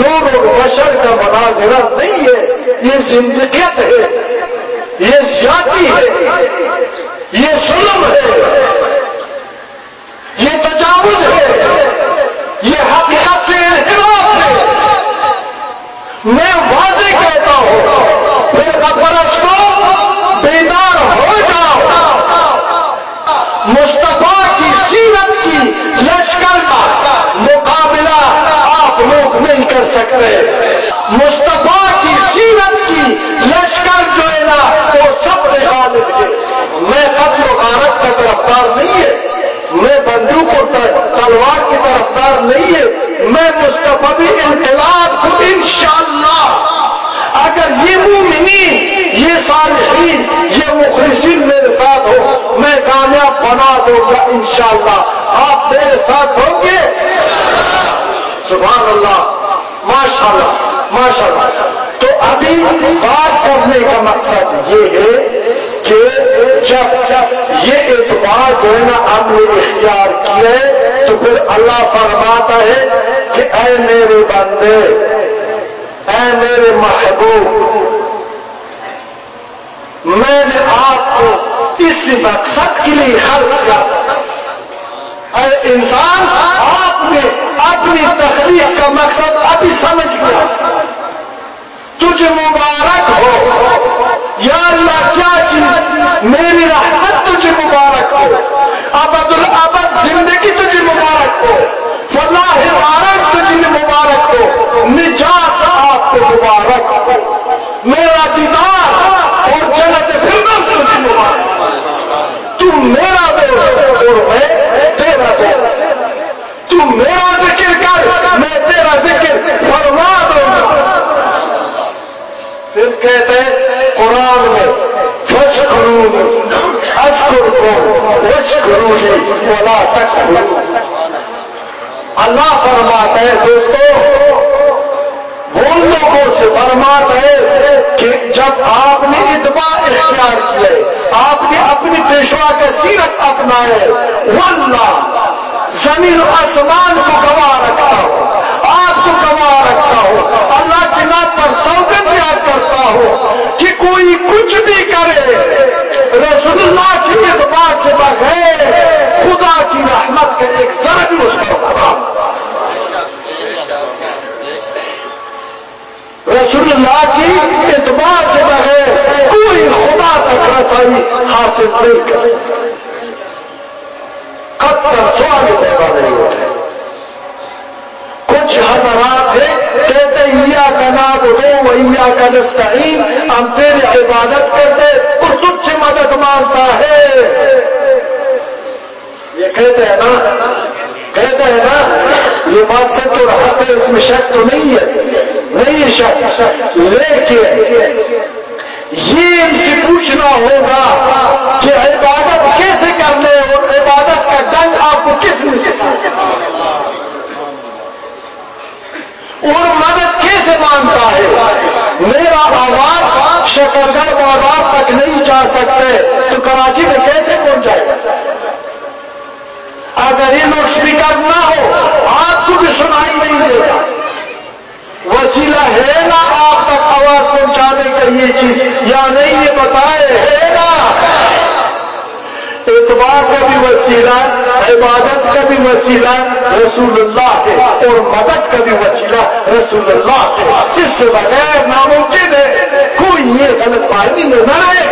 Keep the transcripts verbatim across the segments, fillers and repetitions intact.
نور البشر کا مناظرہ نہیں ہے، یہ زندگیت ہے، یہ زیادتی ہے، یہ ظلم ہے، یہ تجاوز ہے، یہ حقیقت سے انحراف ہے۔ میں واضح کہتا ہوں، فرقہ پرستوں بیدار ہو جاؤ، مصطفیٰ کی سیرت کی لشکر کا مقابلہ آپ لوگ نہیں کر سکتے۔ مصطفیٰ کی سیرت کی لشکر جو ہے نا وہ سب سے غالب ہے۔ میں قتل و غارت کا طرفدار نہیں ہے، میں بندوق و تلوار کی طرفدار نہیں ہے، میں مصطفی انقلاب کو انشاءاللہ اگر یہ مومنین، یہ صالحین، یہ مخلصین میرے ساتھ ہو، میں کامیاب بنا دوں گا انشاءاللہ۔ آپ میرے ساتھ ہوں گے؟ سبحان اللہ، ماشاءاللہ ماشاءاللہ۔ تو ابھی بات کرنے کا مقصد یہ ہے کہ جب یہ اعتبار جو ہے نا ہم نے اختیار کیا ہے تو پھر اللہ فرماتا ہے کہ اے میرے بندے، اے میرے محبوب، میں نے آپ کو اس مقصد کے لیے خلق کیا۔ اے انسان، آپ نے اپنی تخلیق کا مقصد ابھی سمجھ گیا۔ تجھے مبارک ہو یا اللہ، کیا چیز؟ میری رحمت تجھے مبارک ہو، ابد الابد زندگی تجھے مبارک ہو، فلاح وارث تجھے مبارک ہو، نجات آپ کو مبارک ہو، میرا دیدار اور جنت فردوس تجھے مبارک ہو۔ تو میرا دوست اور میں تیرا دوست، تو میرا ذکر کر، میں تیرا ذکر فرما دوں گا۔ پھر کہتے ہیں قرآن میں فَاذْكُرُونِي أَذْكُرْكُمْ وَاشْكُرُوا لِي وَلَا تَكْفُرُونِ۔ اللہ فرماتا ہے دوستو، وہ لوگوں سے فرماتا ہے کہ جب آپ نے اتباع اختیار کیے، آپ نے اپنی پیشوا کا سیرت اپنائے، واللہ زمین و آسمان کو گواہ رکھتا ہوں، آپ کو گواہ رکھتا ہوں، اللہ کی نام پر سوگند یاد کرتا ہوں کہ کوئی کچھ بھی کرے، رسول اللہ کی اتباع کے بغیر خدا کی رحمت کا ایک ذرہ بھی اس پر حرام۔ رسول اللہ کی اتباع کے بغیر کوئی خدا تک رسائی حاصل نہیں کر سکتا۔ قطر سوال پیدا نہیں ہوتے۔ کچھ حضرات ہیں کہتے ایاک نعبد و ایاک نستعین، ہم تیری عبادت کرتے اور تجھ سے مدد مانگتا ہے۔ یہ کہتے ہیں نا، کہتے ہیں نا، یہ بات سچ اور حق ہے، اس میں شک تو نہیں ہے، نہیں شک، لیکن یہ ان سے پوچھنا ہوگا کہ عبادت کیسے کرنے اور عبادت کا ڈنگ آپ کو کس نے سکھایا اور مدد کیسے مانگتا ہے؟ میرا آواز شکرگڑھ بازار تک نہیں جا سکتے تو کراچی میں کیسے پہنچ جائے گا؟ اگر یہ لوڈ اسپیکر نہ ہو آپ کو بھی سنائی نہیں دے گا۔ وسیلہ ہے نا آپ تک آواز پہنچانے کا یہ چیز یا نہیں، یہ بتائے ہے نا؟ اتباع کا بھی وسیلہ، عبادت کا بھی وسیلہ رسول اللہ ہے اور مدد کا بھی وسیلہ رسول اللہ ہے۔ اس سے بغیر ناممکن ہے کوئی یہ غلط فہمی میں نہ رہے۔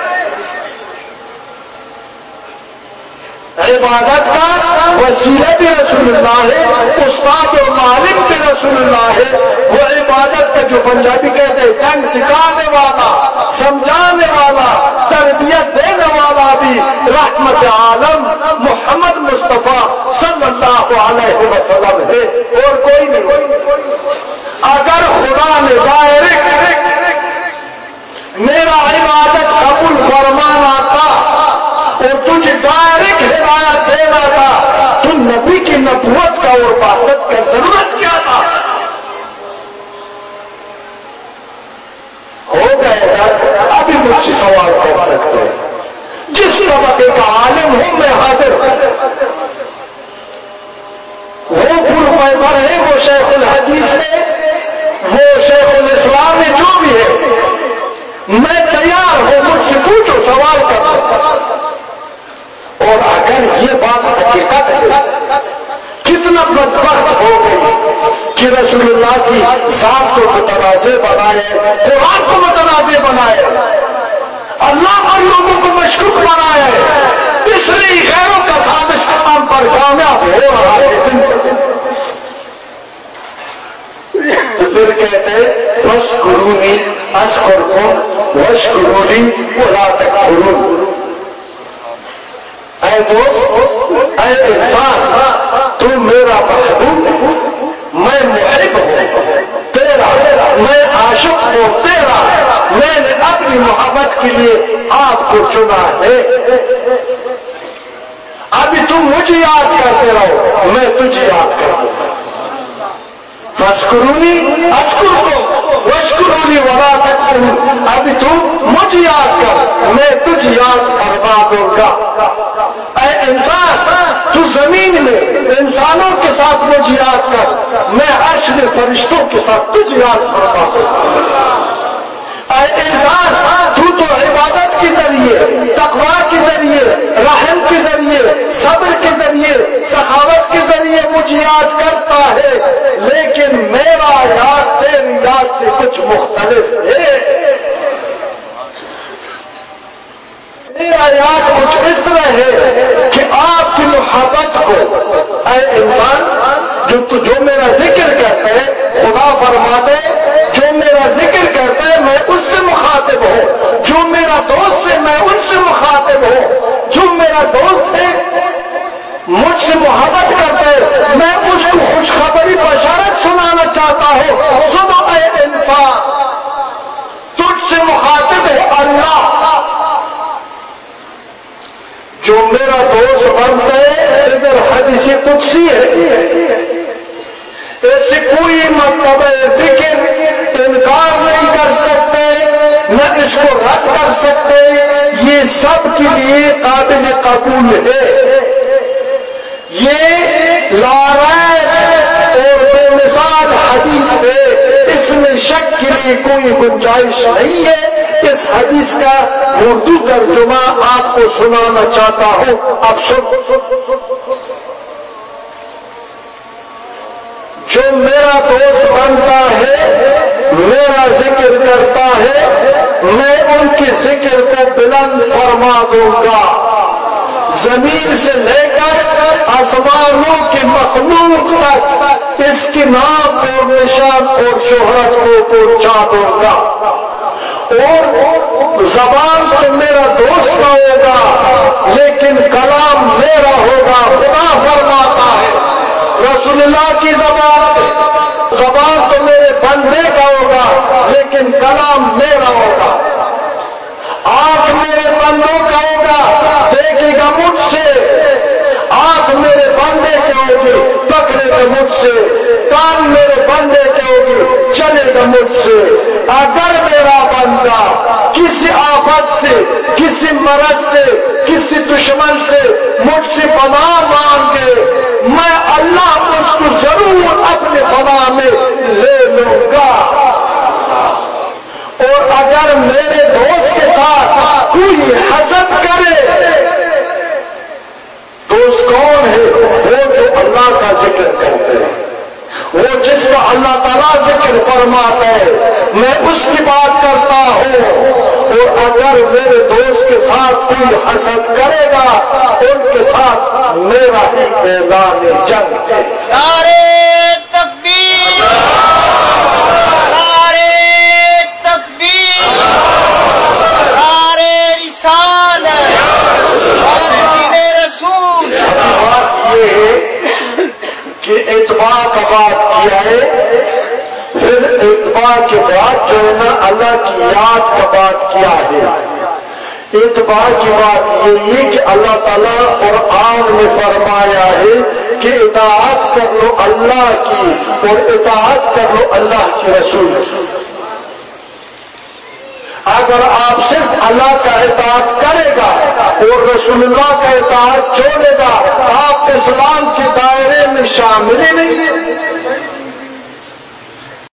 عبادت کا وسیلہ بھی رسول اللہ ہے، استاد اور معلم بھی رسول اللہ ہے۔ وہ عبادت کا جو پنجابی کہتے ہیں ڈنگ سکھانے والا، سمجھانے والا، تربیت دینے والا بھی رحمت عالم محمد مصطفیٰ صلی اللہ علیہ وسلم ہے اور کوئی نہیں۔ اگر خدا نے ڈائریکٹ میرا عبادت قبول فرمانا تھا اور تجھے ڈائریکٹ ہدایت دینا تھا تو نبی کی نبوت کا اور بعثت کا ضرورت کیا تھا؟ ہو گئے گا ابھی مجھ سے سوال کر سکتے ہیں، جس طبقے کا عالم ہوں میں حاضر ہوں، وہ پروفیسر ہے، وہ شیخ الحدیث ہے، کہ رسول اللہ کی ذات کو متنازع بنائے، قرآن کو متنازع بنائے، اللہ پر لوگوں کو مشکوک بنائے، اس لیے غیروں کا سازش کرنے پر کامیاب ہو رہا ہے دن پر دن۔ پھر کہتے فاذکرونی اذکرکم واشکروا لی ولا تکفرون۔ اے دوست، اے انسان، تو میرا محبوب، میں محب ہوں تیرا، میں عاشق ہوں تیرا، میں نے اپنی محبت کے لیے آپ کو چنا ہے۔ ابھی تم مجھے یاد کرتے رہو، میں تجھے یاد کروں گا۔ فاذکرونی اذکرکم واشکروا لی ولا تکفرون۔ ابھی تم مجھے یاد کر، میں تجھے یاد فرما دوں گا۔ اے انسان، تو زمین میں انسانوں کے ساتھ مجھے یاد کر، میں عرش میں فرشتوں کے ساتھ تجھے یاد فرما دوں گا۔ اے انسان، تو تو عبادت کے ذریعے، تقویٰ کے ذریعے، رحم کے ذریعے، صبر کے ذریعے، سخاوت کے ذریعے مجھے یاد کرتا ہے، لیکن میرا یاد تیری یاد سے کچھ مختلف ہے۔ میرا یاد کچھ اس طرح ہے کہ آپ کی محبت کو، اے انسان، جو تو جو میرا ذکر کرتا ہے، خدا فرماتے جو میرا ذکر کرتا ہے میں اس سے مخاطب ہوں، جو میرا دوست ہے میں ان سے مخاطب ہوں، جو میرا دوست ہے مجھ سے محبت کرتا ہے میں اس کو خوشخبری بشارت سنانا چاہتا ہوں۔ سنو اے انسان، تجھ سے مخاطب ہے اللہ، جو میرا دوست بنتا ہے۔ ادھر حدیث قدسی ہے، اس سے کوئی مطلب ذکر انکار نہیں کر سکتے، نہ اس کو رد کر سکتے، یہ سب کے لیے قابل قبول ہے۔ یہ لارائب اور بے مثال حدیث ہے، اس میں شک کے لیے کوئی گنجائش نہیں ہے۔ اس حدیث کا اردو ترجمہ آپ کو سنانا چاہتا ہوں، اب سن۔ جو میرا دوست بنتا ہے، میرا ذکر کرتا ہے، میں ان کے ذکر کو بلند فرما دوں گا، زمین سے لے کر آسمانوں کے مخلوق تک اس کی نام اور نشان اور شہرت کو پہنچا دوں گا۔ اور زبان تو میرا دوست کا ہوگا لیکن کلام میرا ہوگا۔ خدا فرماتا ہے رسول اللہ کی زبان سے، زبان تو میرے بندے کا ہوگا لیکن کلام میرا ہوگا۔ آنکھ میرے بندوں کا ہوگا، دیکھے گا مجھ سے، آنکھ میرے بندے کی ہوگی، پکڑے گا مجھ سے، کان میرے بندے کی ہوگی، چلے گا مجھ سے۔ اگر میرا بندہ کسی آفت سے، کسی مرض سے، کسی دشمن سے مجھ سے پناہ مانگے، میں اللہ اس کو ضرور اپنے پناہ میں لے لوں گا۔ اور اگر میرے دوست کے ساتھ کوئی حسد کرے، دوست کون ہے؟ وہ جو اللہ کا ذکر کرتے ہیں، وہ جس کا اللہ تعالیٰ ذکر فرماتا ہے، میں اس کی بات کرتا ہوں۔ اور اگر میرے دوست کے ساتھ کوئی حسد کرے گا، ان کے ساتھ میرا ہی اعلان جنگ ہے۔ نعرے تکبیر، نعرے تکبیر، نعرے رسالت، وارثین رسول۔ بات یہ ہے کہ اتباع کا بات کیا ہے، پھر اتباع کے بعد جو ہے نا اللہ کی یاد کا بات کیا ہے۔ اتباع کی بات یہ ہے کہ اللہ تعالیٰ قرآن میں فرمایا ہے کہ اطاعت کر لو اللہ کی اور اطاعت کر لو اللہ کے رسول۔ اگر آپ صرف اللہ کا اطاعت کرے گا اور رسول اللہ کا اطاعت چھوڑے گا، آپ اسلام کے دائرے میں شامل ہی نہیں ہیں۔